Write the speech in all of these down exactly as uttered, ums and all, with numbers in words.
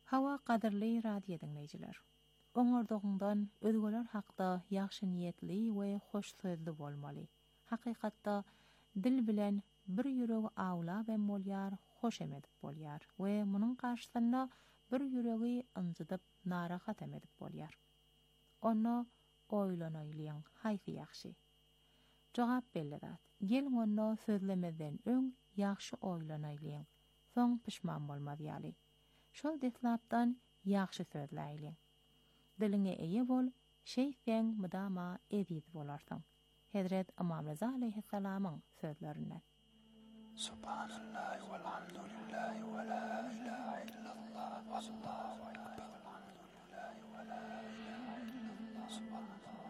Hawa qadirli radio dinleyiciler. Oňardygyňdan özgeler hakda ýaxşy niýetli we hoş sözli bolmaly. Hakykatda dil bilen bir ýüregi awla ben bolýar, hoş emedip bolýar we munyň karşysynda bir ýüregi ynjydyp narahat emedip bolýar. Onu oýlanaýlyň haýsy ýaxşy? Jogap belledat. Gelin onu sözlemeden öň ýaxşy oýlanaýlyň, soň pişman bolmaýaly. Şol deslapdan ýaxşy sözläýliň. Diline eýe bol, şeýsen mudama ediz bolarsyň. Hazret Imam Reza aleyhissalamyň sözlerinden. Subhanallah walhamdulillah wa la ilaha illallah wallahu akbar. Alhamdulillah wa la ilaha illallah subhanallah.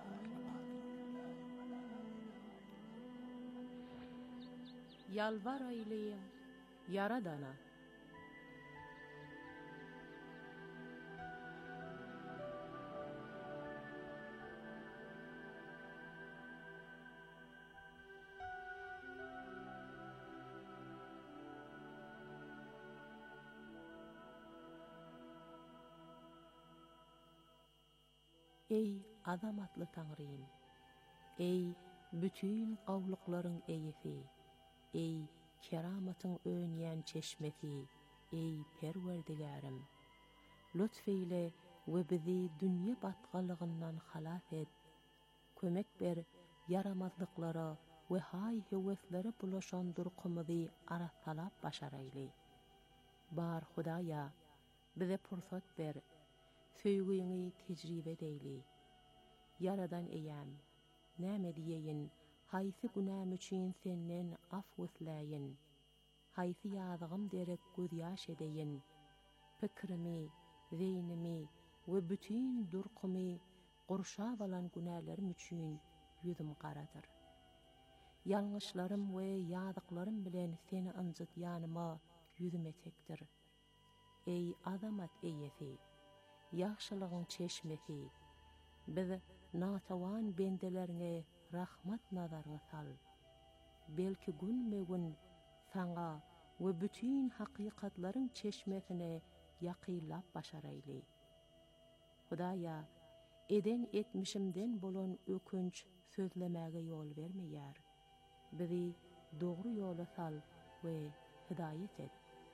Yalvar aýlyň Yaradana. Ey azamatly Taňrym, ey bütün gawlyklaryň eýesi, ey keramatyň öňýän çeşmesi, ey Perwerdigarim, lütfeyle we bizi dünýä batgalygyndan halas et, kömek ber yaramazlyklara we hay heweslere bulaşan durqumyzy aratalap başaraýly. Bar Hudaýa, bize pursat ber, söýgüňi tejribe eýli. Yaradan eýäm, näme diýeýin, haýsy günäm üçin senden af wysläýin, haýsy ýazgym derek göz ýaş edeýin, pikrimi, zeýnimi we bütün durqumy gurşa balan günälerim üçin ýüzüm garadyr. Ýalňyşlarym we ýazyklarym bilen seni ynjytýanyma ýüzüm etekdir. Ey azamat eýesi, ýaxşylygyň çeşmesi, biz natawan bendelerine rahmat nazaryny sal. Belki günme-gün saňa we bütün hakykatlaryň çeşmesine ýakynlap başaraýly. Hudaýa, eden etmişimden bolan ökünç sözlemäge ýol bermeýär. Bizi dogry ýola sal we hidaýet et.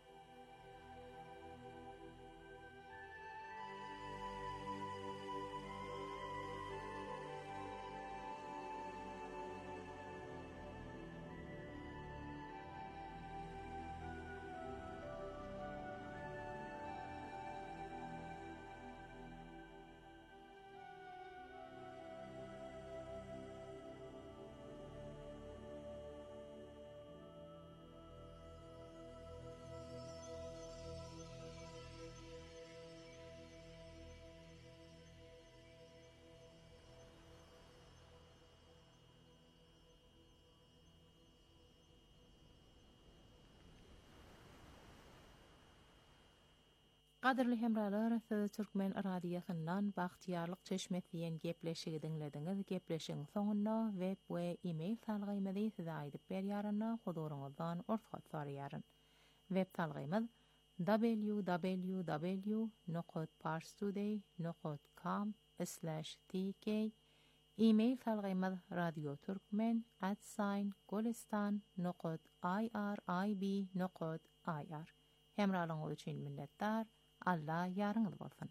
Qadirli hemralar, siz Türkmen radiosundan Bagtyarlyk çeşmet diýen gepleşigi dinlediňiz. Gepleşiň soňunda web we e-mail salgymyzy size aýdyp berýärynda huduruňyzdan urfat soraýaryn. Web salgymyz w w w nokta parstoday nokta com slash t k. E-mail salgymyz radioturkmen at golistan nokta i r i b nokta i r. Hemralyňyz üçin minnetdar. Allah ýarňyz bolsun.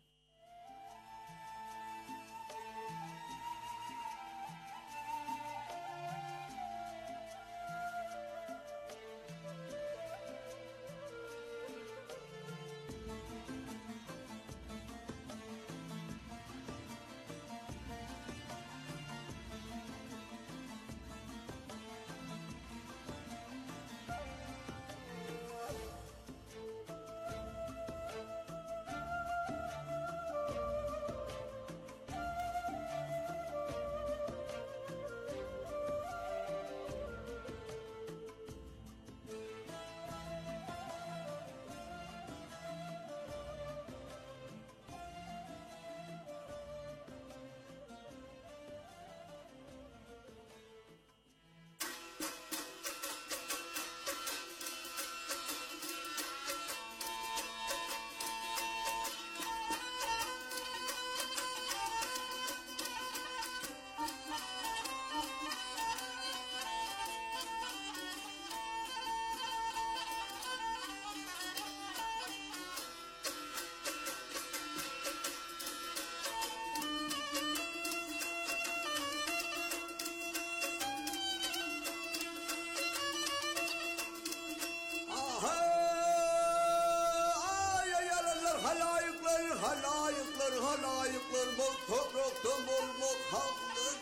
layıklar bol topraktan bol bol halklar.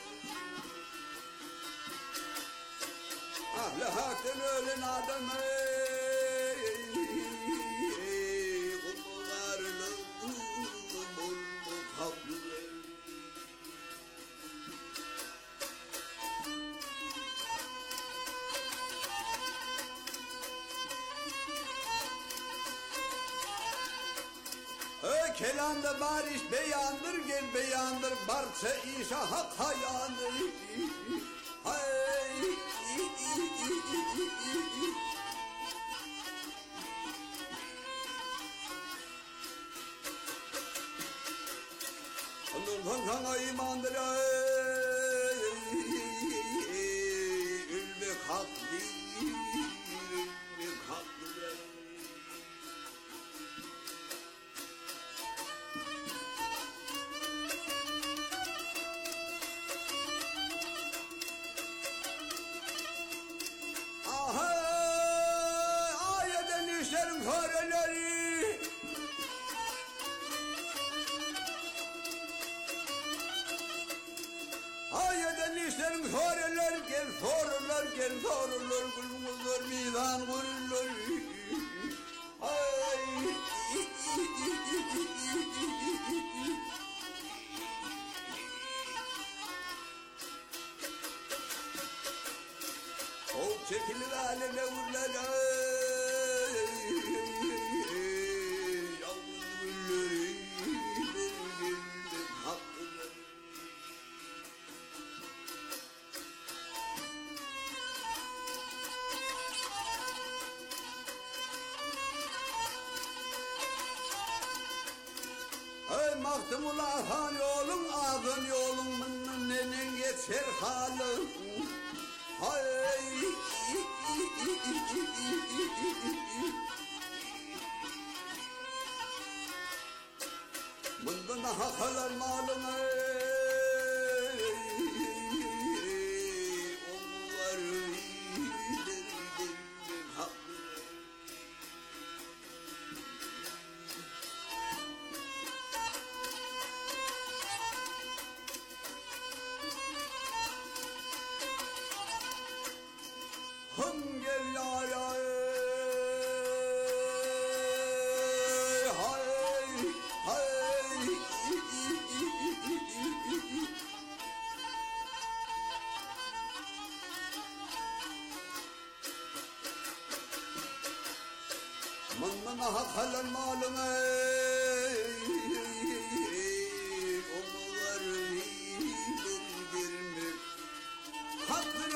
Ahli haktan ölen adam kullarlı bol bol halklar. Ey kelamda bariş beyandır gel beyandır barça işa hak hayandır. Hey Allah'ın sana imandır ülbek hak değil ülbek hakdır. Sorular gel sorular gel sorular gülmüzler mizan gururlar. Ay Ol çekilir aleme vurlar. Yalnız gülleri haklılar. Maktımul ahan yolun ağın yolun mının nenen geçer halın. Hay bundan hakalar malın onlar gel ya ya hay hay manna hakalan malına onlar girmek hakkı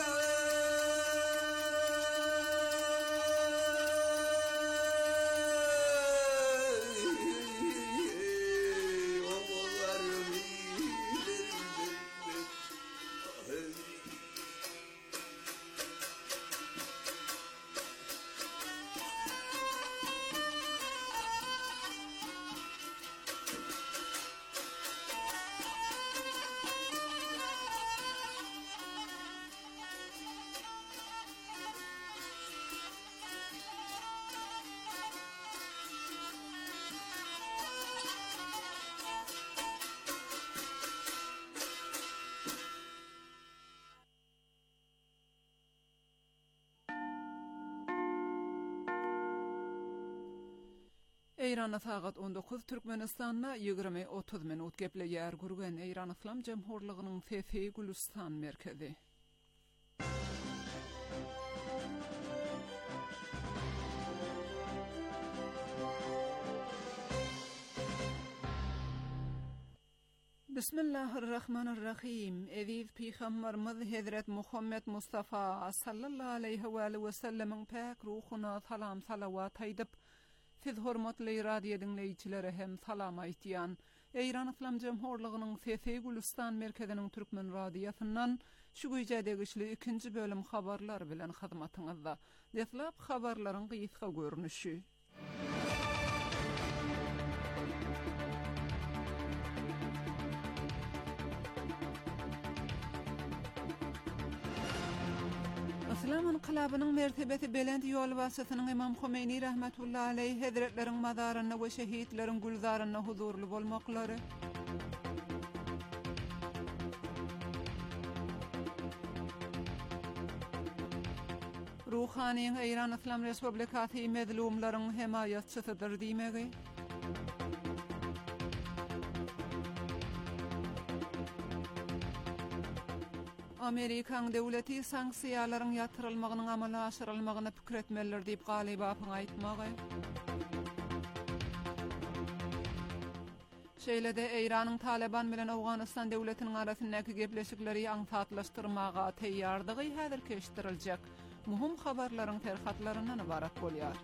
Eýrana sagat on dokuz Türkmenistanyna ýygrimi otuz minut gepleýär gurgen Eýran Islam Jemhurlygynyň Fefi Gülistan merkezi. Bismillahirrahmanirrahim. Eziz Peygamberimiz Hazret Muhammed Mustafa sallallahu aleyhi ve sellem'in pek ruhuna salam salavat aýdyp siz hormatly radio dinleýiçilere hem salam aýtýan. Eýran Islam Jemhurlygynyň Fefi Gülistan merkeziniň türkmen radiosyndan şu güýje degişli ikinji bölüm habarlar bilen hyzmatyňyzda. Deslap habarlaryň gysga görnüşi. İslam inqilabynyň mertebeti belend ýol wasatynyň Imam Khomeini rahmetullahi aleyh hazretleriň mazaryna we şehitleriň gulzaryna huzurly bolmaklary. Ruhaniň Eýran Islam Respublikasy medlumlaryň himayatçysydyr diýmegi. Amerikan döwleti sanksiýalaryň ýatyrylmagynyň amala aşyrylmagyna pikir etmeliler diýip Galibasyň aýtmagy. Şeýlede Eýranyň Taliban bilen Awganystan döwletiniň arasyndaky gepleşikleri aňsatlaşdyrmaga teýýardygy häzir keşdiriljek. Muhim habarlaryň terhatlaryndan ibarat bolýar.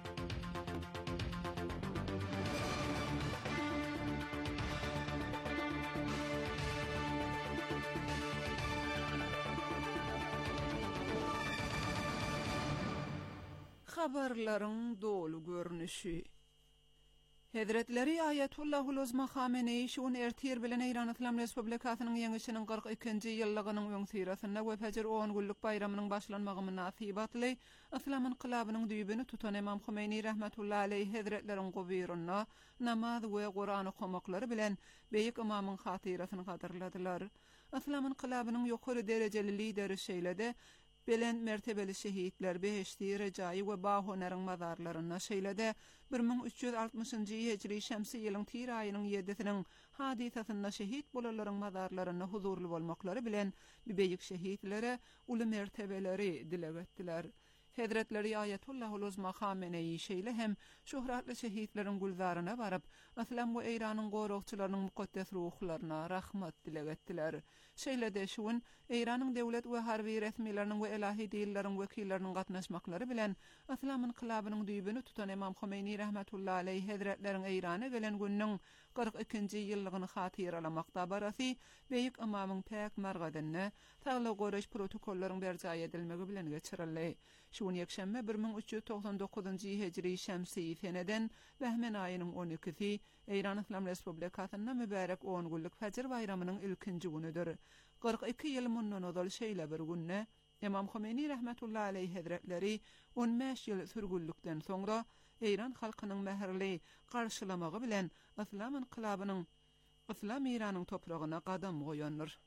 Habarlaryň dolu görnüşi. Hedretleri Ayatullahul Uzma Khamenei şuun ertir bilen Eýran Islam Respublikasynyň ýeňişiniň kırk ikinji ýyllygynyň öňsirasyna we Fajr on günlük bayramynyň başlanmagy münasibatly Islam inqilabynyň düýbini tutan Imam Khomeini rahmetullahi aleyh hedretleriň gowyryna namaz we Guran okumaklary bilen beýik imamyň hatirasyny hatırladylar. Islam inqilabynyň ýokary derejeli lideri şeýlede Belen mertebeli şehitler beheşti, recayi we bahonaryň mazarlaryna şeýlede bir min üç ýüz altymyşynjy hijri şemsi ýylyň tir aýynyň ýedisiniň hadisasyna şehit bolalaryň mazarlaryna huzurly bolmaklary bilen beýik şehitlere uly mertebeleri dilek etdiler. Hedretleri Ayatullahul Uzma Khamenei şeýle hem şöhratly şehitleriň gulzaryna baryp, Islam we Eýranyň goragçylarynyň mukaddes ruhlaryna rahmat dilek etdiler. Şeýlede şuun Eýranyň döwlet we harby resmiýetleriniň we ilahi dilleriň wekilleriniň gatnaşmaklary bilen Islam inqilabynyň düýbini tutan Imam Khomeini rahmetullahi aleyh hazretleriň Eýrana gelen günniň kırk ikinji ýyllygyny hatyralamakda barasy beýik imamyň päk margadyny tagly goraş protokollaryň berjaý edilmegi bilen geçirildi. Şuun ýekşembe bir min üç ýüz toksan dokuzynjy hijri şemsi seneden Behmen aýynyň on ikisi Eýran Islam Respublikasyna mübarek on günlük Fajr bayramynyň ilkinji günüdür. kırk iki ýyl mundan ozal şeýle bir günne Imam Khomeini rahmetullahi aleyh hazretleri on beş ýyl sürgünlükden soňra Eýran halkynyň mäherli garşylamagy bilen Islam inqilabynyň Islam Eýranyň topragyna gadam goýandyr.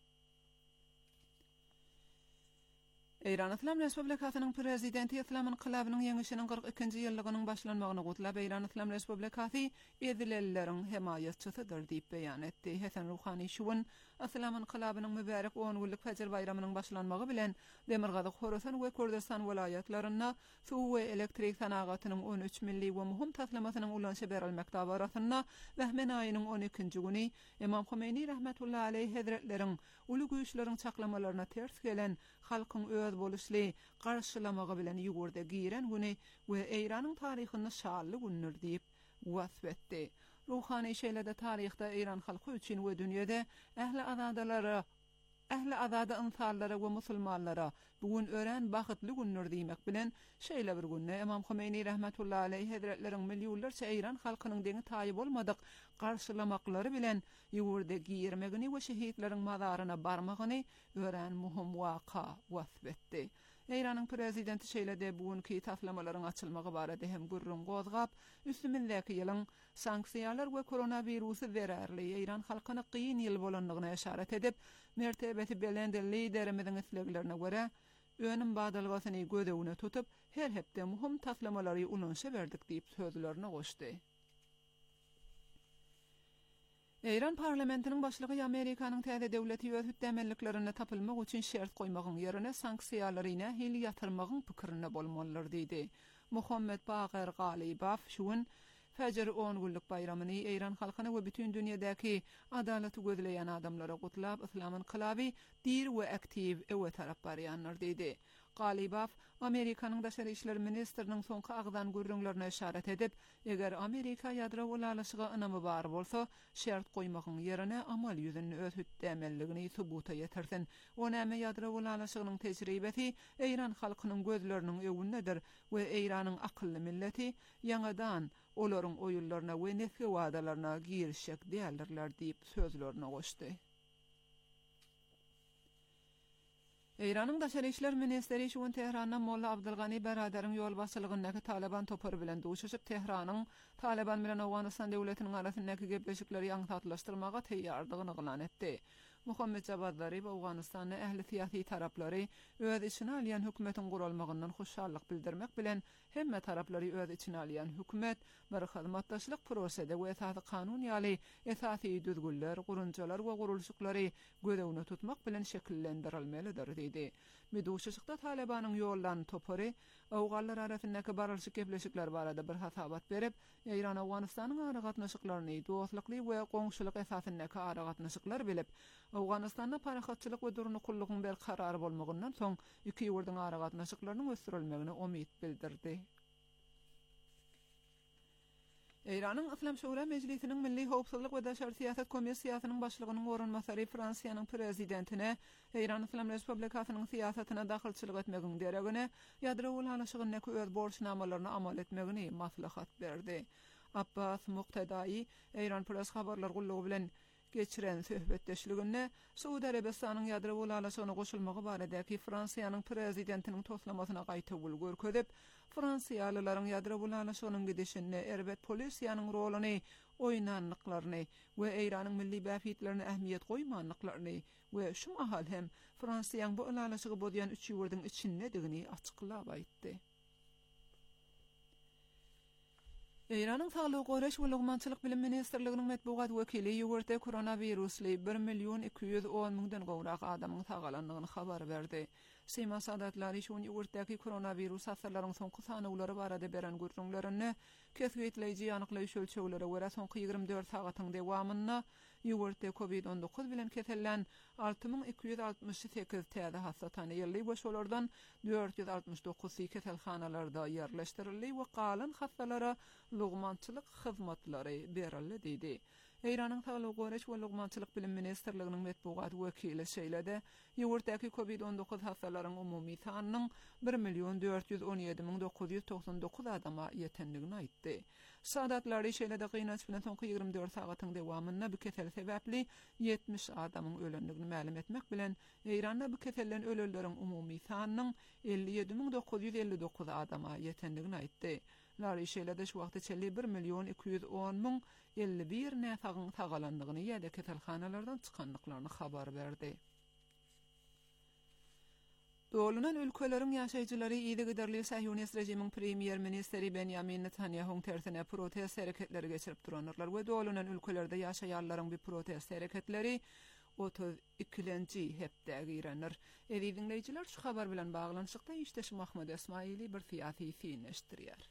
Eýran Islam Respublikasynyň prezidenti Islam inqilabynyň ýeňişiniň kırk ikinji ýyllygynyň başlanmagyny gutlap Eýran Islam Respublikasy edilelleriň himayatçysydyr diýip beýan etdi. Hasan Ruhani şuun Islam inqilabynyň mübarek on günlük Fajr bayramynyň başlanmagy bilen Demirgazyk, Horasan we Kurdistan welaýatlaryna suw we elektrik sanagatynyň on üç milli we muhim taslamasynyň ulanşy berilmekde barasyna Behmen aýynyň on ikinji güni Imam Khomeini rahmetullahi aleyh hazretleriň uly güýçleriň çaklamalaryna ters gelen halkyň öz boluşly garşylamagy bilen ýugurda giren güni we Eýranyň taryhyny şanly günler diýip wasfetdi. Ruhani şeýlede taryhda Eýran halky üçin we dünýede ähli azadalary Ähli azada insanlara we musulmanlara bugün ören bahytly günler diýmek bilen şeýle bir günne Imam Khomeini rahmetullahi aleyh hazretleriň millionlarça Eýran halkynyň deňi taýyp bolmadyk garşylamaklary bilen ýugurda girmegini we şehitleriň mazaryna barmagyny ören muhim waka wasfetdi. Eýranyň prezidenti şeýlede bugünkü taslamalaryň açylmagy barada hem gurrun gozgap, üstümindäki ýylyň sanksiýalar we koronavirusy zerarly Eýran halkyna qyyn ýyl bolanlygyna işaret edip, mertebeti belend liderimiziň isleglerine görä önüm badalgasyny gödegine tutup, her hepde muhim taslamалary ulanşa berdik diýip sözlerini goşdy. Eýran parlamentiniň başlygy Amerikanyň täze döwleti öz hütdemelliklerini tapylmak üçin şert goýmagyň ýerine sanksiýalaryna hili ýatyrmagyň pikirine bolmalylar diýdi. Muhammed Baqir Galibaf şuun Fajr on günlük bayramyny Eýran halkyna we bütün dünýädäki adalaty gözleýän adamlara gutlap Islam inqilaby dir we aktiv ewe tarap barýanlar diýdi. Galibaf Amerikanyň daşary işler ministriniň soňky agdan gürrüňlerine işaret edip, eger Amerika ýadro ulalyşyga ynamy bar bolsa, şert goýmagyň ýerine amal ýüzünde öz hütdemelligini subuta ýetirsin. Onäme ýadro ulalyşygynyň tejribesi Eýran halkynyň gözleriniň öwündedir we Eýranyň akylly milleti ýangadan olaryň oýullaryna we nesli wadalaryna girişek däldirler diýip sözlerini goşdy. Eýranyň Daşary işler ministeri şuň Tehrandan Molla Abdulgany Beraderin ýol başçylygyndaky Taliban topary bilen duşuşyp Tehranyň Taliban bilen Awganystan döwletiniň arasyndaky gepleşikleri ýaňtatlaşdyrmaga teýýardygyny glan etdi. Muhammed Javad Zarif Awganystanyň ähli syýasy taraplary öz içine alýan hökümetiň gurulmagyndan hoşallyk bildirmek bilen hemme taraplary öz içine alýan hökümet bir hyzmatdaşlyk prosesinde we esasy kanun ýaly esasy düzgünler, gurunçalar we gurulşyklary gödäwne tutmak bilen şekillendirilmelidir diýdi. Meduşuşykda Talibanyň ýollan topary awgallar arasyndaky baralşyk gepleşikler barada bir hasabat berip, Eýran Awganystanyň ara gatnaşyklaryny dostlukly we goňşulyk esasyndaky ara gatnaşyklar bilip, Awganystanda parahatçylyk we durnukullygyň bir karary bolmagyndan soň iki ýurdyň ara gatnaşyklarynyň ösürilmegine umyt bildirdi. Eýranyň Islam Şura Mejlisiniň Milli Howpsuzlyk we Daşary Siýasat Komissiýasynyň başlygynyň orunmasary Fransiýanyň prezidentine Eýran Islam Respublikasynyň siýasatyna dahylçylyk etmegini deregine ýadro ulanşygyny öz borçnamalaryny amal etmegini maslahat berdi. Abbas Muqtadai Eýran Press habarlar gullugy bilen geçiren söhbetdeşliginde Suudi Arabistanyň ýadro ulanşygyna goşulmagy baradaky Fransiýanyň prezidentiniň toslamasyna gaýta gul görkezip, Fransiýalylaryň ýadro ulanşygynyň gidişine erbet polisiýanyň roluny oýnanlyklaryny we Eýranyň milli bäfitlerine ähmiýet goýmanlyklaryny we şu mahal hem Fransiýanyň bu ulanşygy bolýan üç ýurdyň içindedigini açyklap aýtdy. Eýranyň Saglyk Goraş we Lugmançylyk bilim ministrliginiň medbugat wekili ýurtda koronavirusly bir milyon iki ýüz on mingden gowrak adamyň sagalandygyny habar berdi. Sema sadatlary şuň ýurtdaky koronavirus hasarlaryň soňky sanawlary barada beren gürrüňlerini kesgitleýiji ýanyklaýyş ölçeglere görä soňky ýygrimi dört sagatyň dowamynda ýurtda covid on dokuz bilen keselen alty ming iki ýüz altymyş sekiz täze hasta tanýyldy we şolardan dört ýüz altymyş dokuzy keselhanalarda ýerleşdirildi we galan hastalara lugmançylyk hyzmatlary berildi diýdi. Eýranyň Saglyk Goraş we Lugmançylyk bilim ministrliginiň medbugat wekili şeýlede ýurtdaky covid on dokuz hastalaryň umumy sanynyň bir milyon dört ýüz on ýedi ming dokuz ýüz toksan dokuz adama ýetendigini aýtdy. Sadatlary şeýlede gynanç bilen soňky ýygrimi dört sagatyň dowamynda bu kesel sebäpli yetmiş adamyň ölendigini ma'lum etmek bilen Eýranda bu kesellen ölenleriň umumy sanynyň elli ýedi ming dokuz ýüz elli dokuz adama ýetendigini aýtdy. Lary şeýlede şu wagtda çelli bir milyon iki ýüz on ming elli bir näsagyň sagalandygyny ýa-da keselhanalardan çykanlyklaryny habar berdi. Dolunan ülkeleriň ýaşaýjylary ýygy giderli Sahyonist rejimiň premier ministeri Benjamin Netanyahuň tersine protest hereketleri geçirip duranlar we dolunan ülkelerde ýaşaýanlaryň bir protest hereketleri otuz ikinji hepde girenler. Eýdi dinleýijiler şu habar bilen baglanyşykda işteş Mahmud Esmaili bir fiýaty fiýneşdirýär.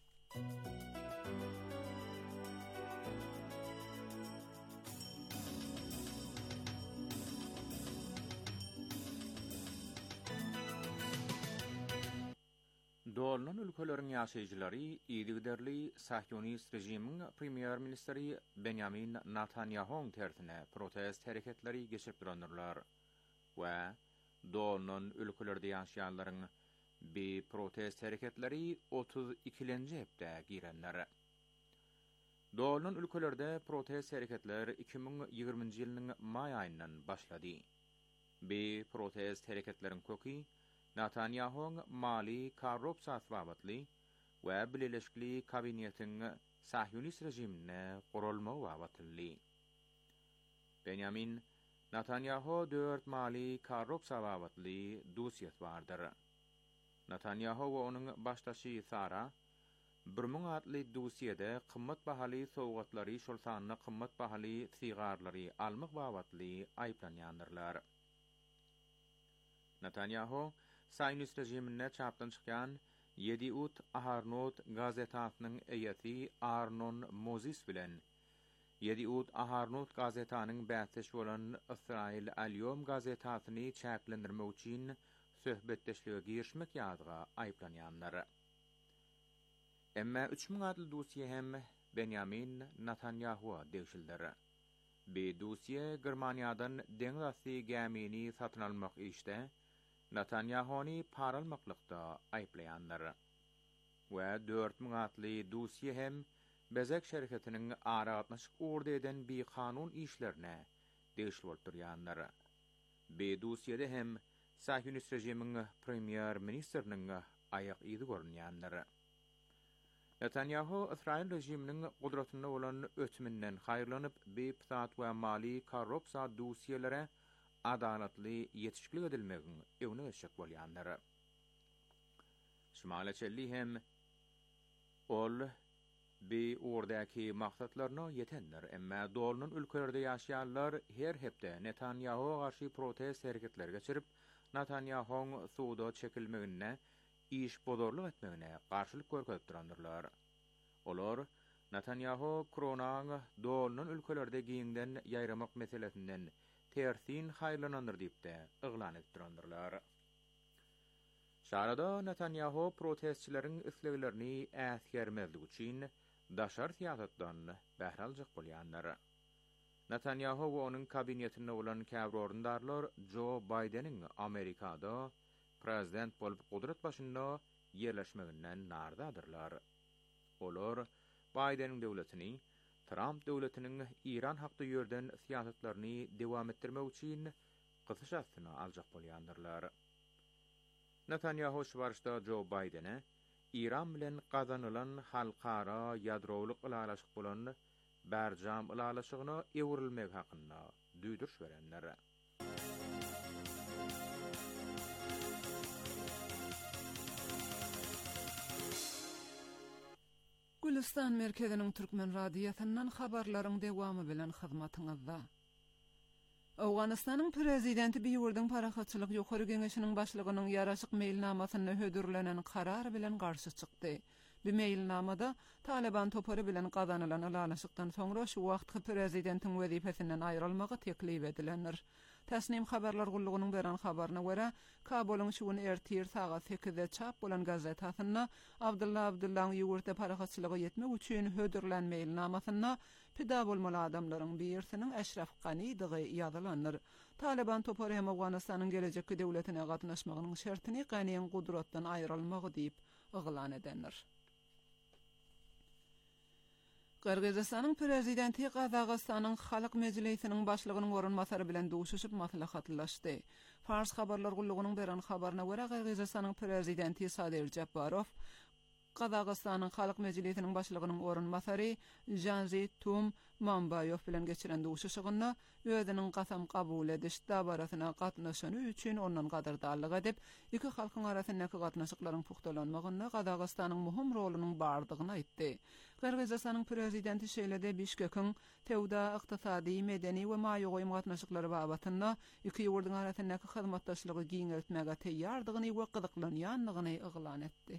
Dolunan ülkeleriň ýaşaýjylary ýygyderli Sahyonist rejimiň premier ministeri Benjamin Netanyahuň tersine protest hereketleri geçirip duranlar we dolunan ülkelerde ýaşaýanlaryň bir protest hereketleri otuz ikinji hepde girenler. Dolunan ülkelerde protest hereketler iki ming ýygrymynji ýylynyň may aýyndan başlady. Bir protest hereketleriň köki Netanyahuň mali korrupsiýa babatly we Birleşikli kabinetiň Sahyonist rejimine gurulmagy babatly. Benjamin Netanyahu dört mali korrupsiýa babatly dosiýet bardyr. Netanyahu we onuň başdaşy Sara bir ming atly dosiýede kymmat bahaly sowgatlary şol sanyna kymmat bahaly sigarlary almak babatly aýplanýandylar. Netanyahu Sahyonist rejimine çapdan çykýan Yediut Aharonot gazetasynyň eýeti Arnon Moses bilen Yediut Aharonot gazetanyň bäsdeşi bolan Israil Alyom gazetasyny çäklendirmek üçin söhbetdeşlige girişmek ýadyga aýplanýanlar. Emma üç ming adly dosiýe hem Benjamin Netanyahu degşildir. Bu dosiýe Germaniýadan deňiz asy gemini satyn almak işde Netanyahuny paralmaklykda aýplaýanlar. We dört ming atly dosiýe hem bezek şerketiniň ara gatnaşyk orda eden bir kanun işlerine degişli bolup durýanlar. Bu dosiýede hem Sahyonist rejimiň premier ministeriniň ayak ýygy görünýändir. Netanyahu Israil rejiminiň gudratyna bolan ötüminden haýrlanyp beýpsat we mali korrupsiýa dosiýelere adalatly ýetişiklik edilmegini ewne geçek bolýanlar. Şimala çelli hem ol bi ordaki maksatlaryna ýetenler, emma dolunun ülkelerde ýaşaýanlar her hepde Netanyahu garşy protest hereketleri geçirip Netanyahu'ň suwda çekilmegine iş bodorluk etmegine garşylyk görkezip durandyrlar. Olar Netanyahu Koronaň dolunun ülkelerde giňden ýaýramak meselesinden tersin haýlanandyr diýipde yglan edip durandyrlar. Şarada Netanyahu protestçileriň isleglerini äsgermezlik üçin daşar siýasatdan bähre aljak bolýanlar. Netanyahu we onuň kabinetinde bolan käwrorundarlar Joe Biden'in Amerikada prezident bolup gudrat başynda ýerleşmeginden nardadyrlar. Olar Biden'in döwletini Trump döwletiniň İran hakda ýörden siýasatlaryny dewam etdirmek üçin gysyşasyna aljak bolýandyrlar. Netanyahu şwarşda Joe Biden'e İran bilen gazanylan halkara ýadrowlyk ulalaşyk bolan berjam ulalaşygyna ewrilmek hakynda düýdürş berenler. Gülistan merkeziniň Türkmen radiýasyndan habarlaryň dewamy bilen hyzmatyňyzda. Awganystanyň prezidenti Biýurdyň parahatçylyk ýokary geňeşiniň başlygynyň ýaraşyk meýilnamasyna hödürlenen karar bilen garşy çykdy. Bu meýilnamada Taliban topary bilen gazanylan alalaşykdan soňra şu wagtky prezidentiň wezipesinden aýrylmagy teklip edilenler. Täsnim habarlar gullugynyň beren habaryna görä, Kabul'un şuun ertir sagat sekizde çap bolan gazetasyna Abdullah Abdullahyň ýurtda parahatçylygy ýetmek üçin hödürlen meýilnamasyna pida bolmaly adamlaryň birisiniň Eşref Ganydygy ýazylandyr. Taliban topary hem Awganystanyň gelejekki döwletine gatnaşmagynyň şertini Ganyň gudratdan aýrylmagy diýip yglan edenler. Qırgızistanyň prezidenti Qazaqstanyň Halk Mejlisiniň başlygynyň orunmasary bilen duşuşyp maslahatlaşdy. Fars habarlar gullugynyň beren habaryna görä Qırgızistanyň prezidenti Sadir Japarov Qazaqstanyň Halk Mejlisiniň başlygynyň orunmasary Janzi Tum Mambayev bilen geçiren duşuşygyna özüniň gasam kabul ediş dabarasyna gatnaşany üçin ondan gadardallyk edip, iki halkyň arasyndaky gatnaşyklaryň puhtalanmagyna Qazaqstanyň muhim rolunyň bardygyny aýtdy. Qırgızistanyň prezidenti şeýlede Bişkekiň tewda ykdysady, medeni we maýogy gatnaşyklary babatynda iki ýurdyň arasyndaky hyzmatdaşlygy giňeltmäge teýýardygyny we gyzyklanýanlygyny yglan etdi.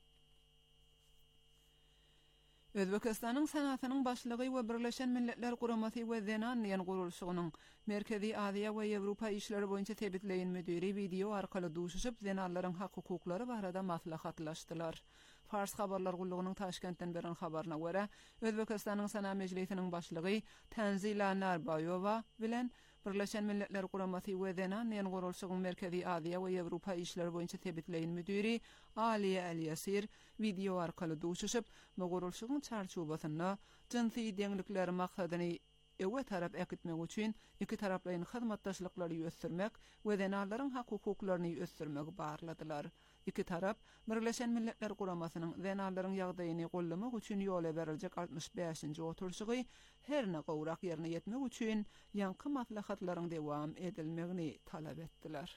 Özbekistanyň sanatynyň başlygy we Birleşen Milletler Guramasy we Zenan ýan gurulşygynyň Merkezi Aziýa we Ýewropa işleri boýunça tebitleýän müdiri video arkaly duşuşyp Zenanlaryň hak hukuklary barada maslahatlaşdylar. Fars habarlar gullugynyň Taşkentden beren habaryna görä, Özbekistanyň Sana Mejlisiniň başlygy Tanzila Narbaýowa bilen Birleşen Milletler Guramasy we Zenan ýan gurulşygynyň Merkezi Aziýa we Ýewropa işleri boýunça tebitleýän müdiri Aliye El-Yasir video arkaly duşuşyp, bu gurulşygyň çarçubasyna jinsy deňlikleri maksadyny ewe tarap ekitmek üçin iki taraplaryň hyzmatdaşlyklary ýösürmek we Zenanlaryň hak hukuklaryny ýösürmek barladylar. İki tarap Birleşen Milletler Guramasynyň Zenanlaryň ýagdaýyny gollamak üçin ýola beriljek altmış beşinji oturşygy herne gowrak ýerine ýetmek üçin ýanky maslahatlaryň dewam edilmegini talap etdiler.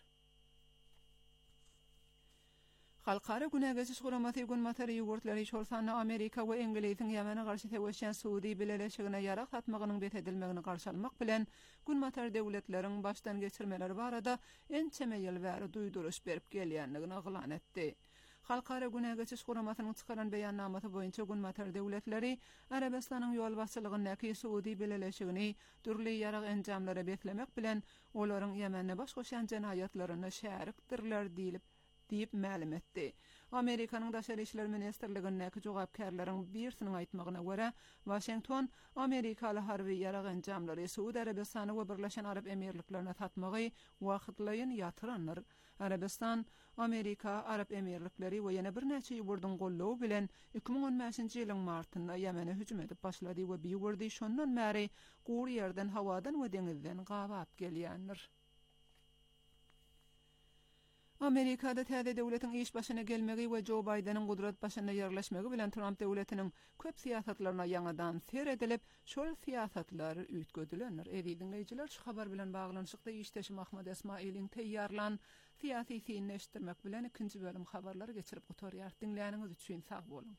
Halkara Günegeçiş Guramasy gün matary ýurtları şolsany Amerika we Inglisiň Ýemene garşy teweşen Suudi bileleşigine ýarak satmagynyň betedilmegini garşy almak bilen gün matary döwletleriň başdan geçirmeleri barada ençeme ýyl bäri duýduruş berip gelýändigini yglan etdi. Halkara Günegeçiş Guramasynyň çykaran beýannamasy boýunça gün matary döwletleri Arabistanyň ýol başçylygyndaky Suudi bileleşigini türli ýarak enjamlara beklemek bilen olaryň Ýemenne baş goşan jenaýatlaryna şärikdirler diýilip diýip ma'lum etdi. Amerikanyň Daşary işler ministrligindäki jogapkärleriň birisiniň aýtmagyna görä, Washington Amerikaly harby ýarak enjamlary Suudi Arabistany we Birleşen Arab Emirliklerine satmagy wagtlaýyn ýatyranlar. Arabistan, Amerika, Arab Emirlikleri we ýene bir näçe ýurdyň gollawy bilen iki ming on beşinji ýylyň martynda Ýemene hüjüm edip başlady we bir ýurdy şondan bäri guur ýerden, hawadan we deňizden gabap gelýändir. Amerikada täze döwletiň iş başyna gelmegi we Joe Biden'in gudrat başyna ýerleşmegi bilen Trump döwletiniň köp siýasatlaryna ýangadan ser edilip, şol siýasatlar üýtgedilenler. Edi dinleýijiler, şu habar bilen baglanyşykda işteşim Ahmad Esmail'in teýýarlan siýasy sinleşdirmek bilen ikinji bölüm habarlary geçirip gutarýar. Dinleýäniňiz üçin sag bolun.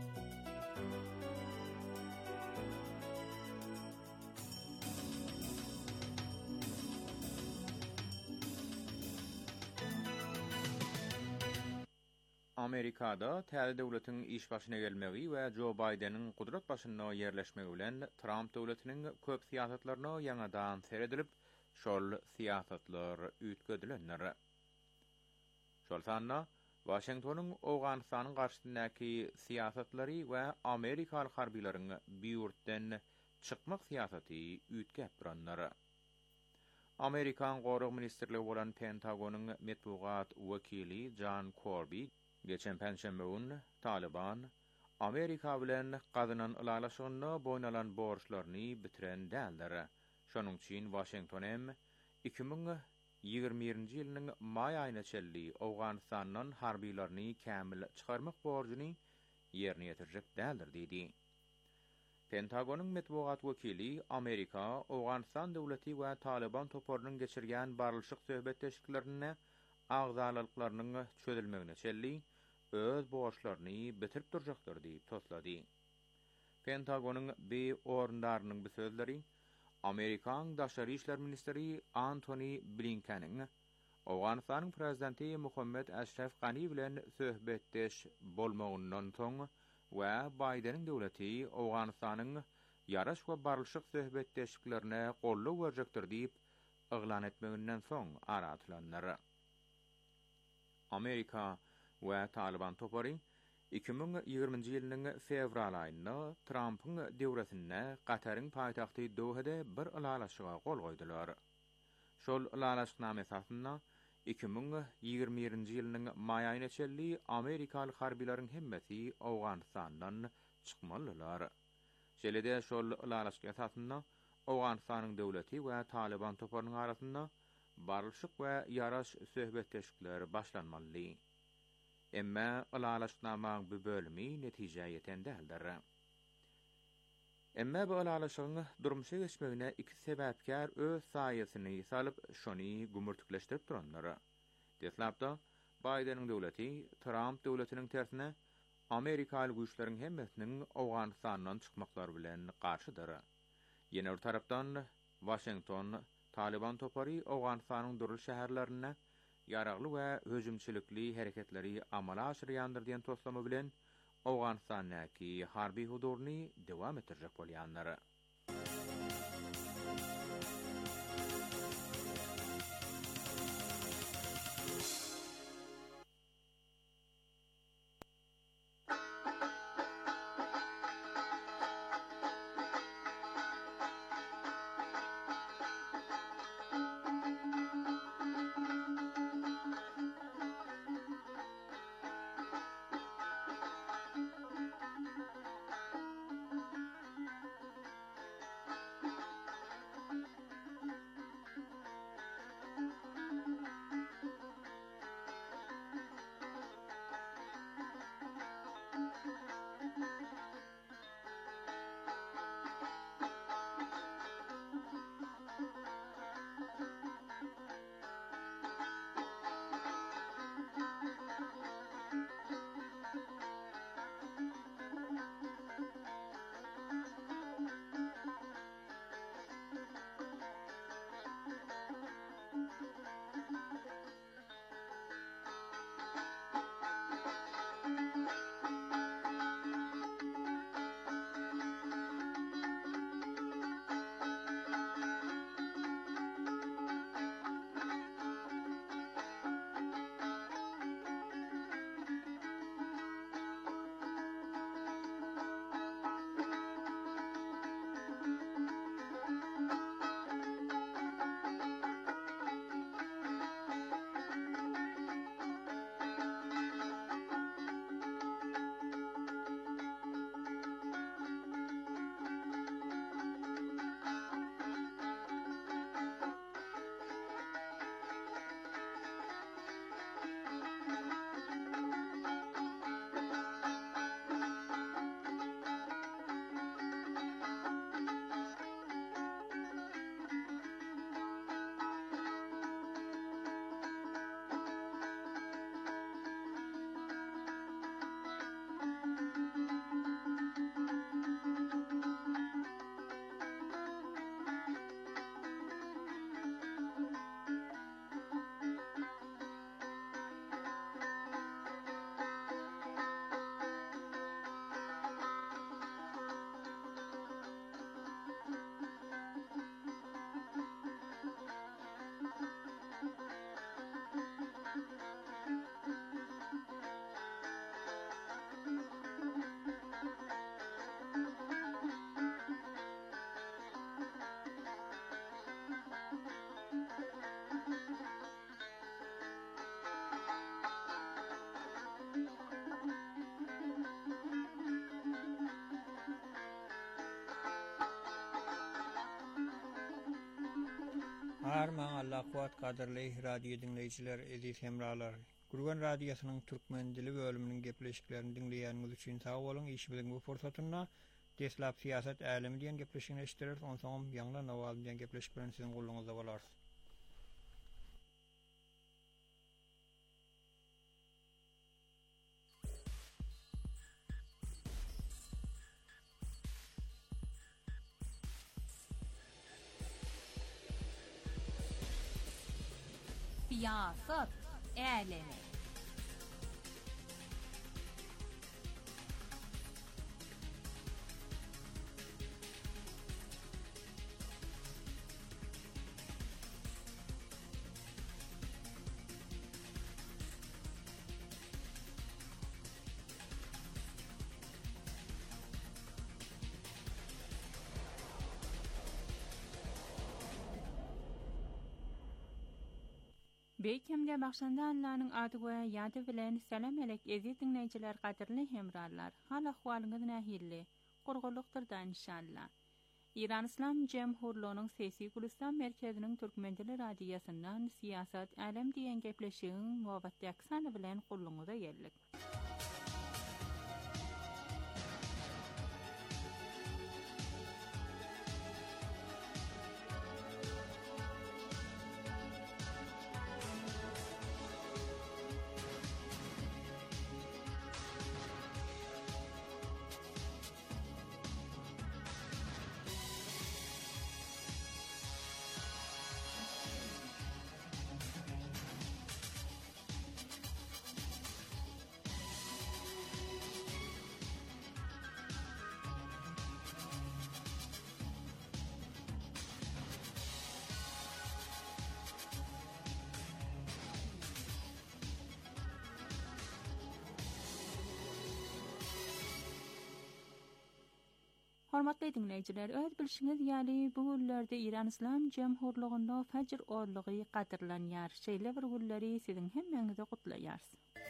Amerikada täze döwletiň iş başyna gelmegi we Joe Biden'in gudrat başyna ýerleşmegi bilen Trump döwletiniň köp siýasatlaryna ýangadan seredilip, şol siýasatlar üýtgedilenler. Şol sanna Washingtonyň Awganystanyň garşysyndaky siýasatlary we Amerikaly harbiýlaryň biýurtdan çykmak siýasaty üýtgep duranlar. Amerikan Gorug Ministrligi bolan Pentagonyň metbuat wekili John Kirby geçen penşembe gün Taliban Amerika bilen gazynan ulalaşygyny boýnalan borçlaryny bitiren däldir. Şonuň üçin Washington hem iki bin ýygrimi birinji ýylynyň may aýyna çelli Awganystanyň harbiýlaryny kämil çykarmak borjyny ýerine ýetirjek däldir diýdi. Pentagonyň metbuat wekili Amerika, Awganystan döwleti we Taliban toporlarynyň geçirgen barlyşyk söhbet teşkillaryny agzalalyklarynyň çözülmegine çelli öz borçlaryny bitirip durjakdyr diýip toslady. Pentagonyň bir orundarynyň bu sözleri Amerikan Daşary işler ministri Antony Blinken'in Awganystanyň prezidenti Muhammed Ashraf Ghani bilen söhbetdeş bolmagyndan soň we Biden'in döwleti Awganystanyň ýaraş we barlyşyk söhbetdeşiklerine golluk berjekdir diýip yglan etmeginden soň aratylanlar. Amerika we Taliban topary iki bin ýygrimiňji ýylynyň fevral aýynda Trump'yň döwretine Gataryň paýtagty Dohada bir ulalaşyga gol goýdular. Şol ulalaşygname esasynda iki bin ýygrimi birinji ýylynyň may aýyna çelli Amerikaly harbiýlaryň hemmeti Awganystandan çykmalylar. Şeýle-de şol ulalaşyk esasynda Awganystanyň döwleti we Taliban toparynyň arasynda barlyşyk we ýaraş söhbetdeşikleri başlanmaly. Emma ulalaşnamaň bu bölümi netije ýeten däldir. Emma bu ulalaşygyň durmuşa geçmegine iki sebäpkär öz saýasyny salyp şony gumurtuklaşdyryp duranlar. Deslapda Biden'in döwleti Trump döwletiniň tersine Amerikaly güýçleriň hemmetiniň Awganystanyň çykmaklary bilen garşydyr. Ýene bir tarapdan Washington Taliban topary Awganystanyň durul şäherlerine ýaragly we höjümçilikli hereketleri amala aşyrýandyr diýen toslama bilen Awganystanyňky harby huduryny dowam etdirjek bolýanlar. Arman Allah kuat kaderli radyo dinleyiciler, eziz hemralar. Gurgan Radyosu'nun Türkmen dili bölümünün gepleşiklerini dinleyeniniz için sağ olun. İşimizin bu fırsatına Deslap siyaset älimi diýen gepleşigini eşitdireriz. Onsoň ýaňla nawal diýen gepleşik bilen sizin goluňyzda bolar. Siyaset älemi. Beýkemde başlanda Allah'ın adı we ýady bilen salam elek eziz dinleýijiler, gaderli hemrarlar. Hal ahwalyňyz nähilli? Gurgulukdyr inşallah. İran İslam Cemhurluğunyň Sesi Gülistan merkeziniň Türkmen dili radiosynyň siýasat älem diýen gepleşigiň nowatda aksany bilen goluňyza geldik. Hormatly dinleýijiler, öz bilşiňiz ýaly bu günlerde İran İslam Cemhurluğunda Fajr orlugy gaderlanýar. Şeýle bir günleri siziň hemmeňize gutlaýar.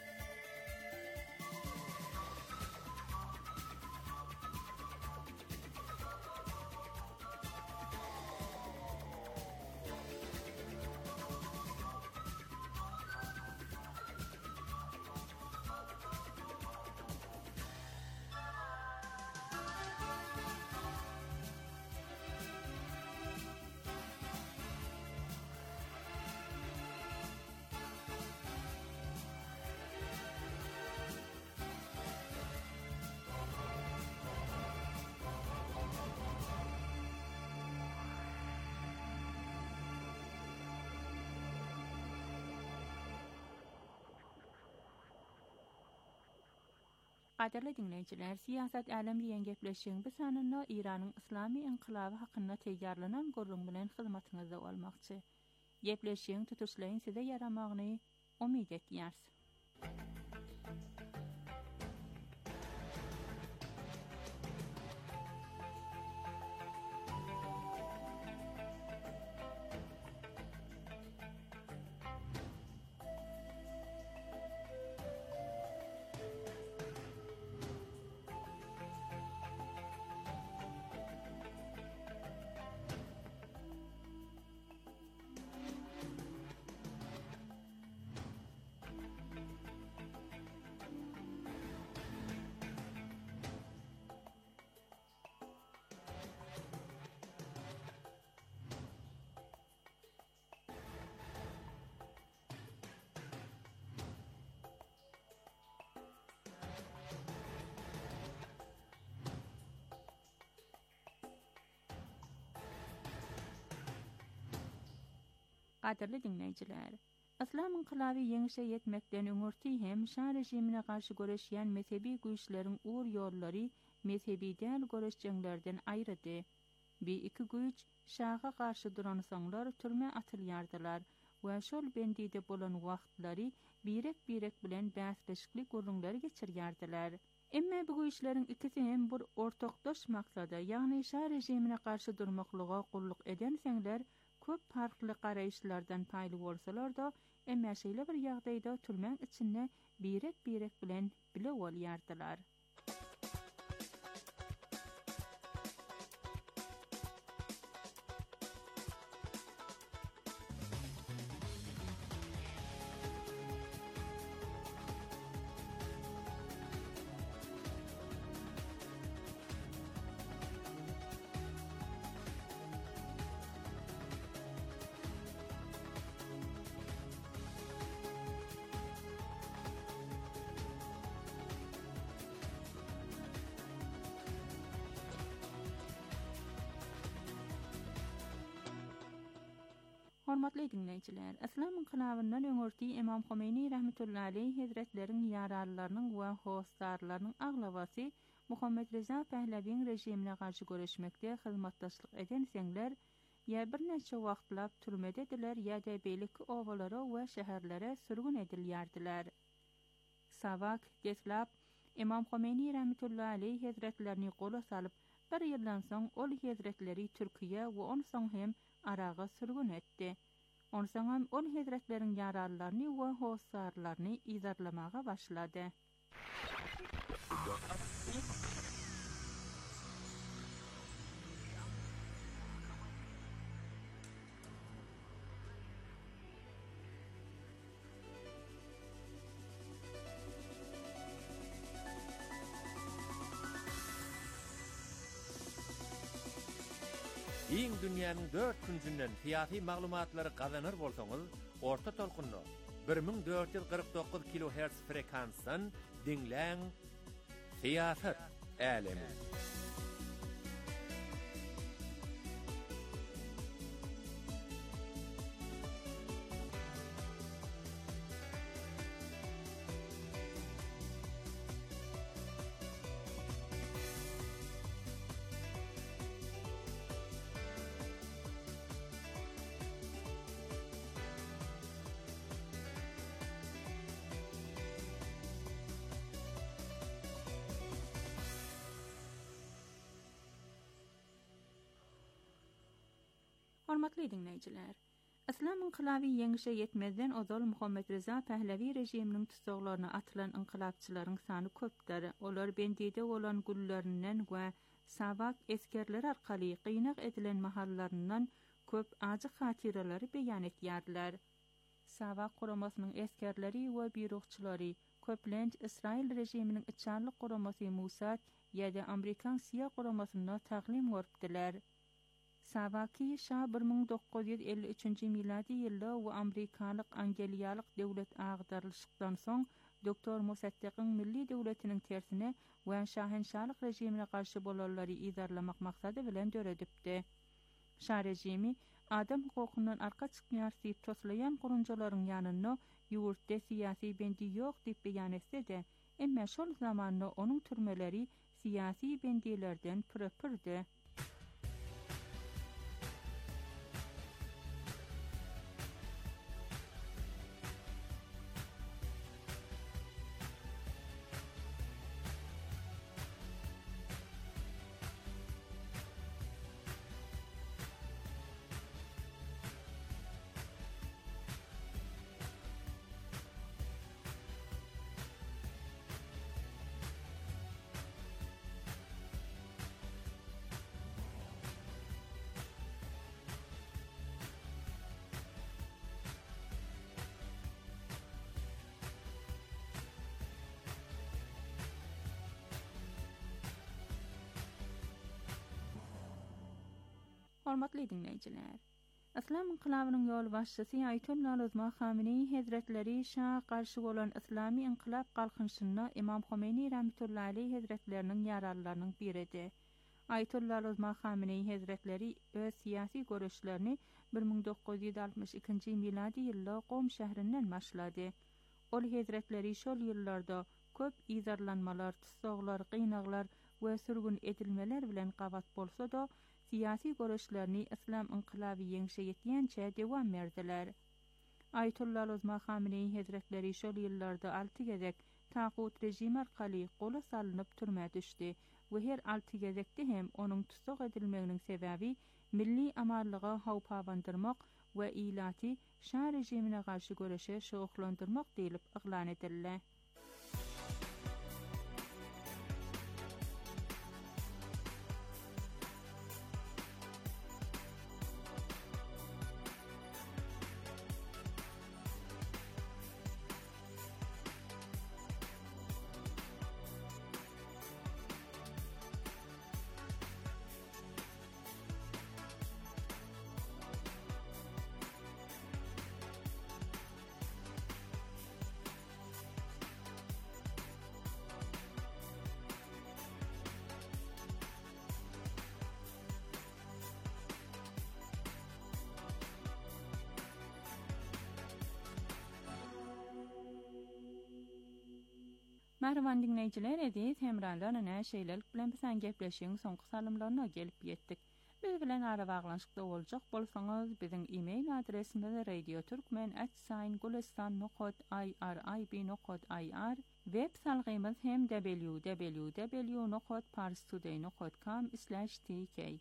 Gaderli dinleýijiler, siýasat älem diýen gepleşigiň bu sanyna İranyň islamy inqilaby hakynda teýýarlanan gurrun bilen hyzmatyňyzda bolmakçy. Gepleşigiň tutuşlaryň size yaramagyny umyt etýärs. Gaderli dinleýijiler, İslam inqilaby ýeňişe ýetmekden öňürti hem şah rejimine garşy göreşýän mezhebi güýçleriň uğur ýollary mezhebi däl göreşjenlerden aýrydy. Bu iki güýç şaha garşy duran soňlar türme atylýardylar we şol bendide bolan wagtlary birek-birek bilen bäsleşikli gurrunlary geçirýärdiler. Emme bu güýçleriň ikisi hem bir ortakdaş maksada, ýagny şah rejimine garşy durmaklyga gulluk eden seňler köp farkly garaýşlardan paýly bolsalar da, emma şeýle bir ýagdaýda türmeň içinde birek-birek bilen bile bolýardylar. Hormatly dinleyijiler, Islam inqilabynyň öňürti Imam Homeyni rahmetullahi aleyh hazretleriniň ýararlarynyň we howsarlarynyň aglabasy Muhammed Reza Pahlawiň rejimine garşy göreşmekde hyzmatdaşlyk eden seňler ýa bir neçe wagtlap türmedediler ýa-da beýleki owalara we şäherlere sürgün edilýärdiler. Savak deslap Imam Homeyni rahmetullahi aleyh hazretlerini gola salyp bir ýyldan soň ol hazretleri Türkiýe we on soň hem Araga sürgün etdi. On soň hem ol hazretleriň ýararlaryny we howsarlaryny izarlamaga başlady. Iň dünýäniň dört küncünden fiýaty maglumatlary gazanır bolsaňyz, orta tolkunly bir ming dört ýüz kırk dokuz kilohertz frekansdan dinläň Siýasat älemi. Hormatly dinleyijiler, Islam inqilaby ýeňişe ýetmezden ozal Muhammed Reza Pahlawi rejiminiň tutsaklaryna atylan inqilapçylaryň sany köpdir. Olar bendide bolan gullerinden we Savak eskerler arkaly gynak edilen mahallaryndan köp ajy hatyralary beýan etýärdiler. Savak guramasynyň eskerleri we birokçylary köplenç Israil rejiminiň içanlyk guramasy Mossad ýa-da Amerikan siýah guramasyna taglim görüpdiler. Savaki şa bir ming dokuz ýüz elli üçinji miladi ýylda we Amerikalyk Angeliýalyk döwlet agdarylşykdan soň doktor Mossaddeqyň milli döwletiniň tersine we şahenşalyk rejimine garşy bolanlary izarlamak maksady bilen döredipdi. Şa rejimi adam hukukyndan arka çykýar diýip toslayan gurunjalaryň ýanyna ýurtda siýasy bendi ýok diýip beýan etse-de, emma şol zamanda onuň türmeleri siýasy bendilerden pürpürdi. Hormatly dinleyijiler, Islam inqilabynyň ýol başçysy Aýatullah Uzma Hameneý Hazretleri şa garşy bolan islami inqilab galkynşyna Imam Homeyni rahmetullahi aleyh hazretleriniň ýararlarynyň biridi. Aýatullah Uzma Hameneý Hazretleri öz siýasy görüşlerini bir ming dokuz ýüz altymyş ikinji miladi ýylda Qom şäherinden başlady. Ol hazretleri şol ýyllarda köp izarlanmalar, tutsaglar, gynaglar we sürgün edilmeler bilen gabat bolsa-da, siýasy görüşlerini Islam inqilaby ýeňişe ýetýänçe dewam berdiler. Aýatullah Uzma Hameneý Hazretleri şol ýyllarda alty gezek tagut rejimi arkaly gola salynyp türmäge düşdi we her alty gezekde hem onuň tutsag edilmeginiň sebäbi milli amallyga howpawandyrmak we ilaty şa rejimine garşy göreşe şoğuklandyrmak diýilip yglan edildi. Merhaban dinleyiciler, edis hemralarına şeylelik bilen bilen gepleşiň soňky salymlaryna gelip ýetdik. Biz bilen ara baglanşykda boljak bolsaňyz, biziň e-mail adresimiz radioturkmen at gulistan nokta i r i b nokta i r, web salgymyz hem w w w nokta parstoday nokta com slash t k.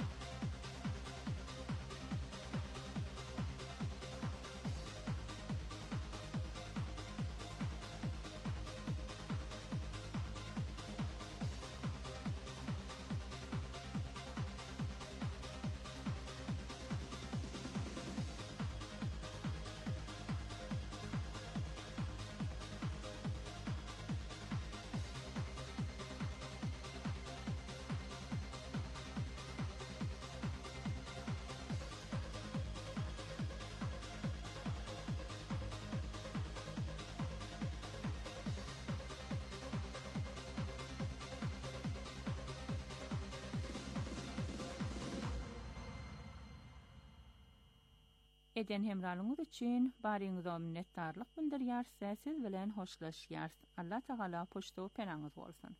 Eden hemralyňyz üçin baryňyza minnetdarlyk bildirýär, siz bilen hoşlaşýar. Allah Taala poşto penaňyz bolsun.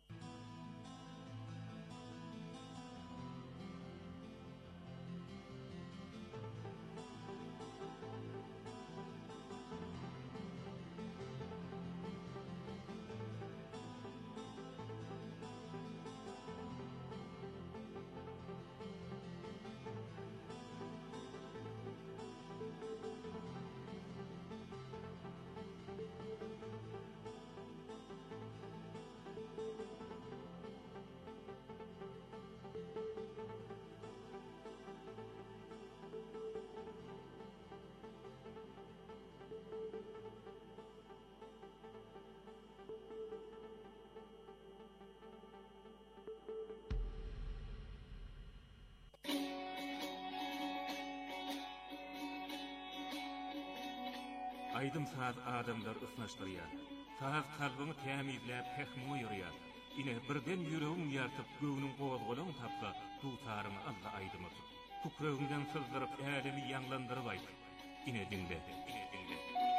Aydym saz adamlar ısnaşdyrýar. Saz kalbyny tämizläp pehmi ýürýär. Ine birden ýüregiň ýartyp göwnüň gowazgalaryny tapsa, dutaryny Allah aýdymy. Tukragyndan sızdyryp älimi ýanglandyryp aýdy. Ine dinle, ine dinle.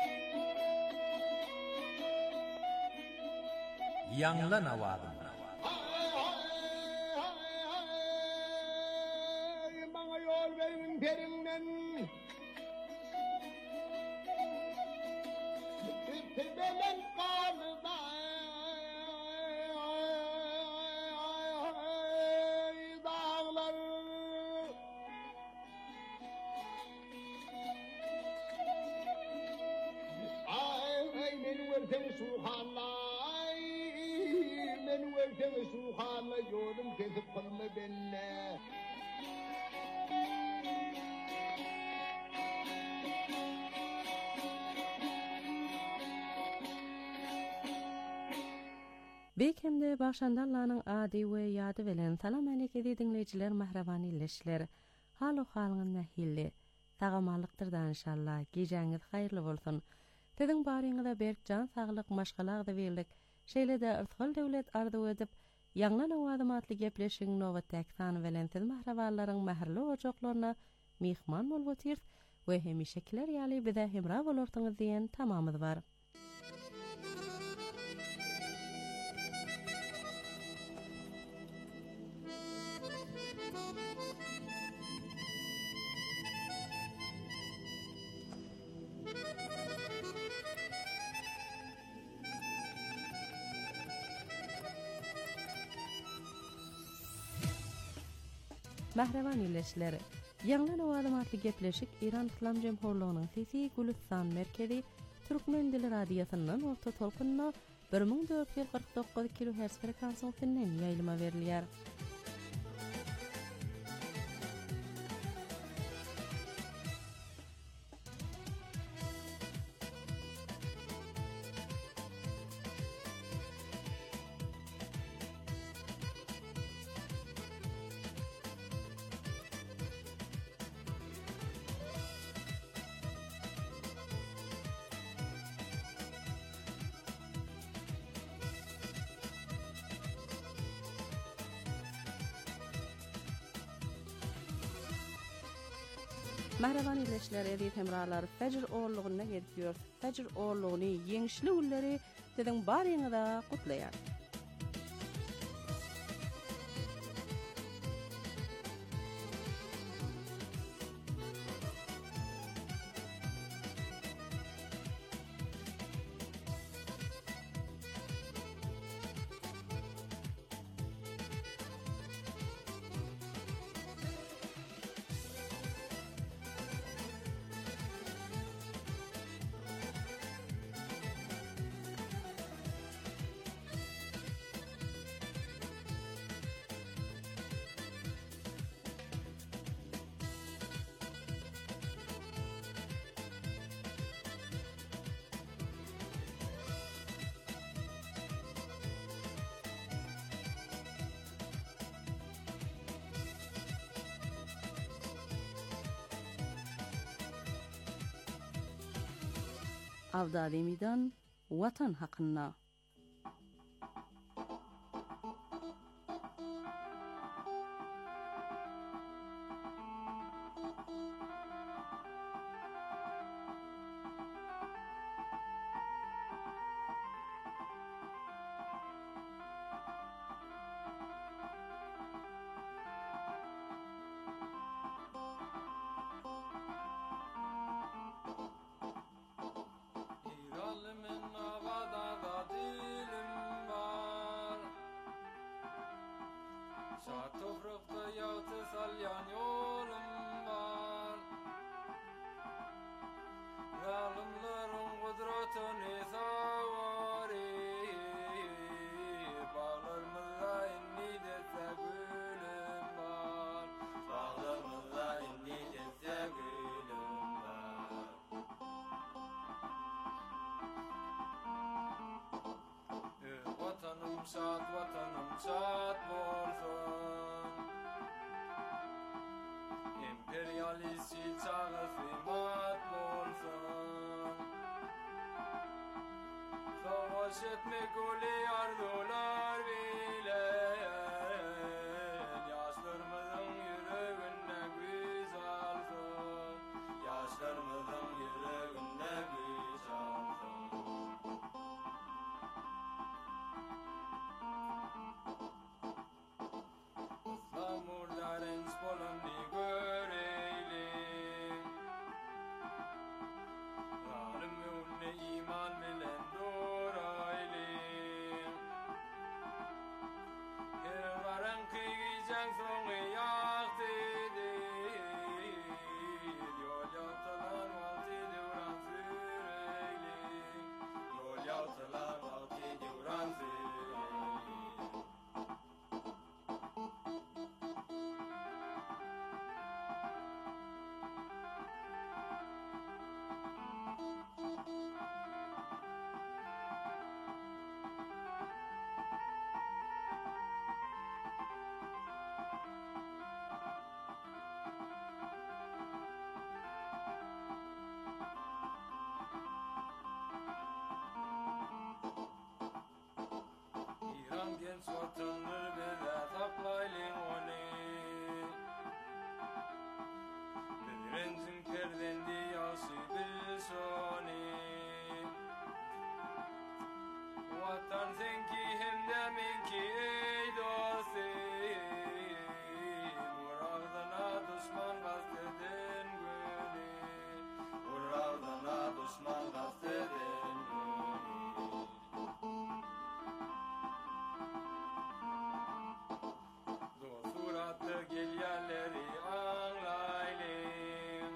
Ýanglan awazym. Maňa ýol beriň perinden. Tebelen kalda dağlar ay men vertem suhanlay men vertem suhanlay ýolum kesip kılma benne. Bekemde başandarlaryň ady we ýady bilen salam aleyke dinleýijiler, mahraban illeşler. Halu halyň nähilli. Tagamalykdyr da inşallah. Gejeňiz haýyrly bolsun. Teziň baryňyza berk jan saglyk maşgalagdy berlik. Şeýle de ırtgal döwlet arzu edip, ýanglan awazym atly gepleşiň nowatdaky sany bilen siz mahrabanlaryň mähirli ojaklaryna mihman bolup otyr we hemişekiler ýaly bize hemra bolarsyňyz diýen tamamyz bar. Mahraban illeşleri. Ýanglan awazym atly gepleşik İran İslam Jemhurlygynyň Sesi Gulistan merkezi Türkmen dili radiosynyň orta tolkunna bir ming dört ýüz gyrk dokuz kilohertz frekansiýasynyň ýaýlyma berilýär. Mahraban illeşler, edip hemralar, Fecr orluğuna gelýär. Fecr orluğuny ýeňişli günleri sizin barýyňyza gutlaýar. Avdadi Midan Vatan hakkında. Şat vatanım şat bolsun, emperyalisi çağı kıymat bolsun. Savaş etmek oli arzular bilen, yaşlarımızın yüreğinde güz alsın, yaşlarımızın yüreğinde güz alsın. Genç vatanını bize saklaylın onu, Bedrencin perdendi yaşı bilsoni. Vatan senki hem de menki ey dostim, Uğrağdana düşman gazteden gönü, Uğrağdana düşman gazteden gönü. Gel yerleri anlayalım,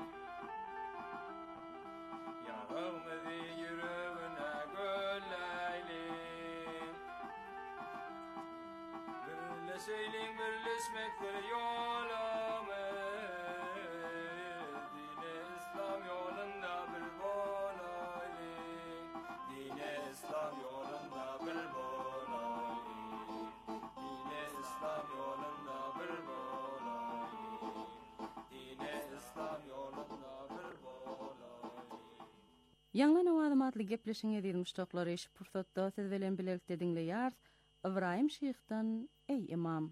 yarağımızı yüreğine gölleyelim. Birleşelim, birleşmektir yolumuz, Dine İslam yolunda bir bolayım, Dine İslam yolunda bir bolayım, Dine İslam yolunda bir bolayım. Yanlan awadamatly gepleşiňe edilmişdoklar iş pursatda siz bilen birlikde dinleýär. Ibrahim Şeyh'tan ey imam.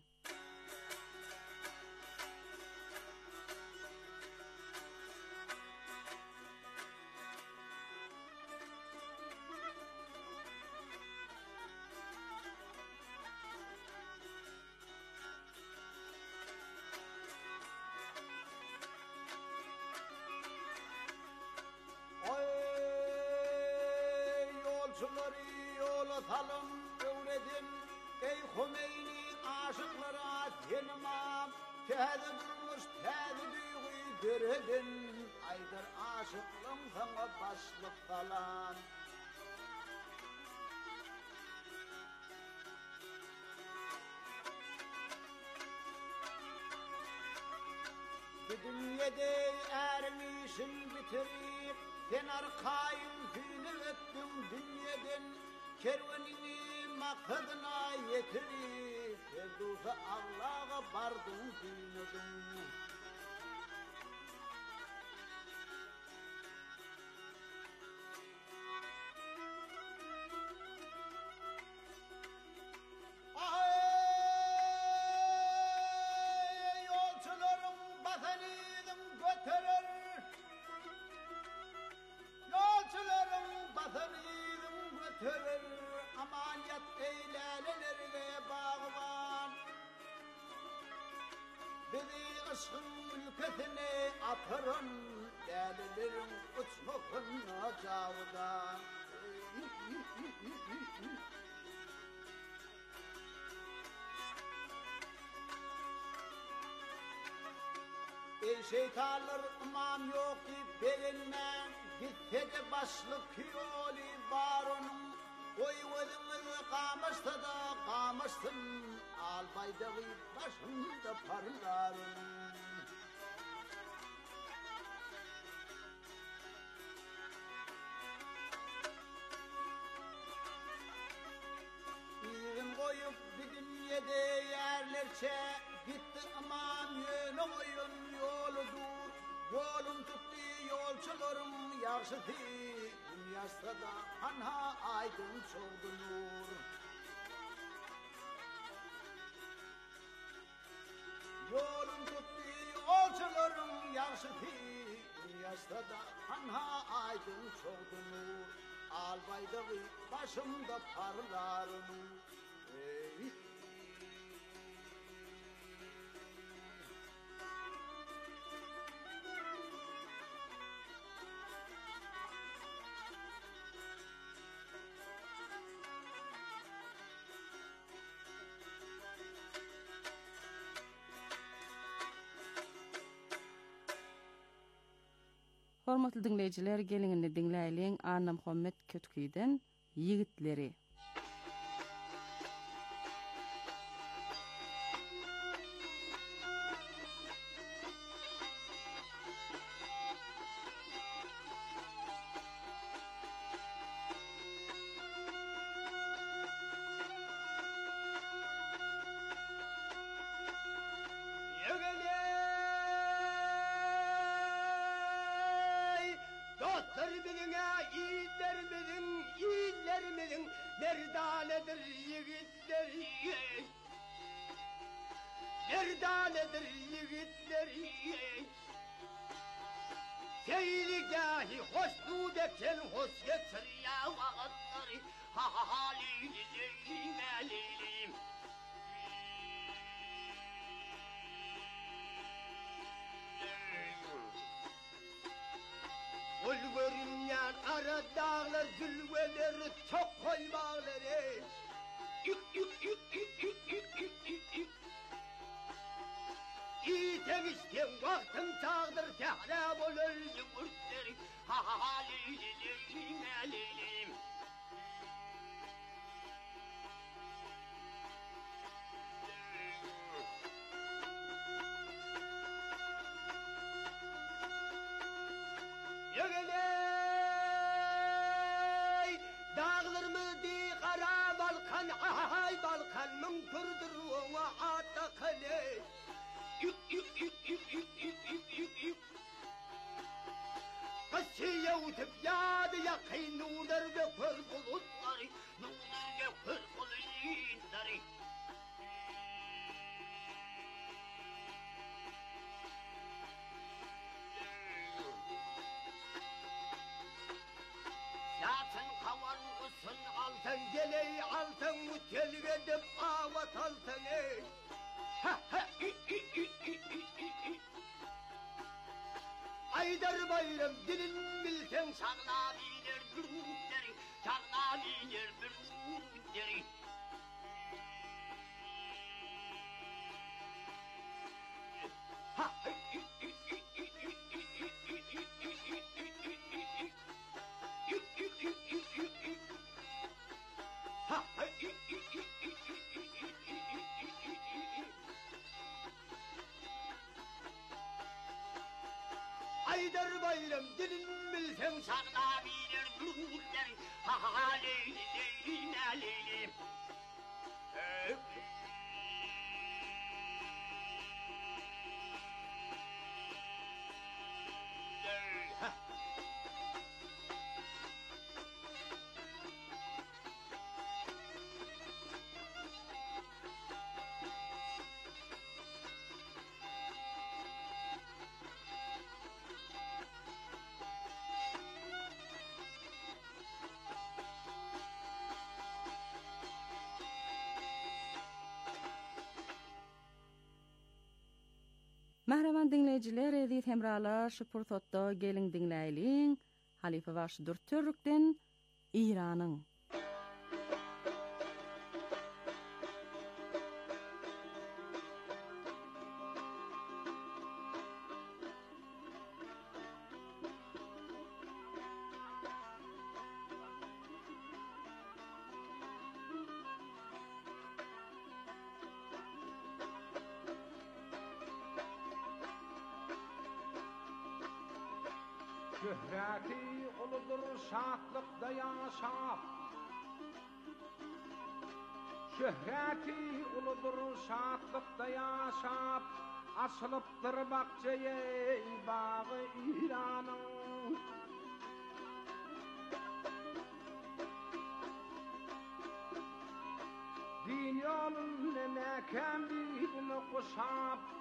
salım öwredin ey Hümeyni aşıklara tenimam täze durmuş täze duyguy göredin aydır aşıklığım sana başlık falan dünyede ermişim bitirip sen arkayım tüyünü öttüm dünyadan kervanini maksadına yetirip Ferdus'a Allah'a bardım dünyadın amaniyat eylelelerine bağlan bizi ışkın ülkesine atırın delilerin uçmakına cavdan ey şeytanlar imam yok ki beğenmem gitte de başlık yolu var onun oy özümüzü kamıştı da kamıştın albayda başımda parlarım İğin koyup bir dünyada yerlerçe gitti aman yönü oyun yoludur yolun tuttu yolçularım yaşıtı dünyasında da anha aydın çoğdu nur yolun tuttu yolçularım yaşıtı dünyasında da anha aydın çoğdu nur albaydağı başımda parlarım ey Hormatly dinleyijiler, gelingini dinläýilen Anna Muhammed Kötküýden Yigitleri. Merdanedir yigitleri Merdanedir yigitleri Seyligâhi hoşnûd eken hoş getir ya vakitleri Ha ha ha leylim leylim Ol görünmeyen ara dağlar zülveleri çok koymağları Yük yük yük yük yük yük yük yük yük İyi temizken vaktim çağdır tehrab olur yumurtları Ha ha ha leylim leylim Yegeley dağlarımı di kara balkan ay balkan mümkürdür ona atakale yük yük yük yük yük yük yük yük yük Kasiye utıp yadı yakın nular ve kör bulutları nular ve kör bulutları Altın geley altın mutel edip avat altın ey Ha ha i i i i i i Aydar bayram dilin bilsen sağla bilir gürmükleri Şarna biner bir deri. Ha Aydar bayram dilin bilsen şarna biner bir deri. Ha ha leyli leyli ne leyli. Mahraman dinleyijiler, edip hemralar, şu pursatda gelin dinläýliň. Halife baş Türkden İranyň. Şöhreti uludur şatlıkda yaşap. Şöhreti uludur şatlıkda yaşap. Asılıptır bakçeye bağı İran'ın. Din yolun ne mekan birini kuşap.